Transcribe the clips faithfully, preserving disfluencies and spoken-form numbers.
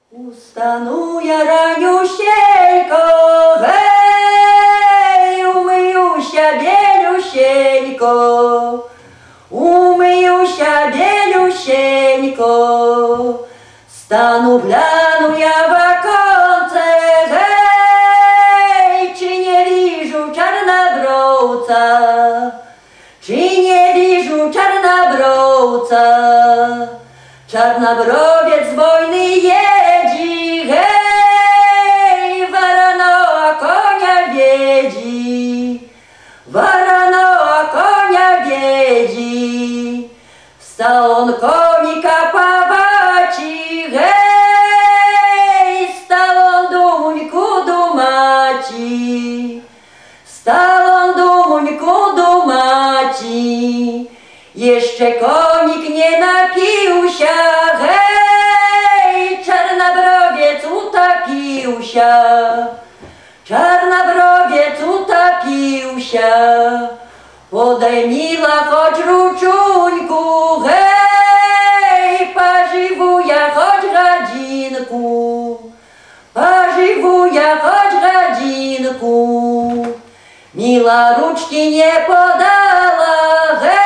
Ustanу ja raniusieńko, hej, umyjusia bielusieńko, umyjusia bielusieńko, stanu glanu ja w okące, hej, czy nie widzę czarnobrawca, czy nie widzę czarnobrawca, czarnobrowiec z wojny jedzi, hej, waranoa konia wiedzi, waranoa konia wiedzi, stał on konika pawaci, hej, stał on dumuńku dumaci, stał on dumuńku dumaci, jeszcze konik nie napił się, hej, czarnobrowiec utapił się, czarnobrowiec utapił się, podaj mila choć ruczuńku, hej, parzywuja choć radzinku, parzywuja choć radzinku, mila ruczki nie podała, hej,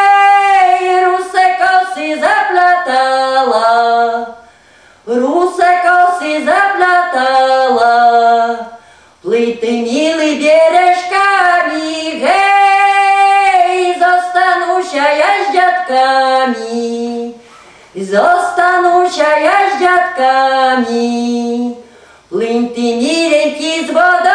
zaplatala, ruse kosy zaplatala, plity mili biereżkami, hej, zostanú się jaździatkami, zostanú się jaździatkami, plity mi ręki z wodą.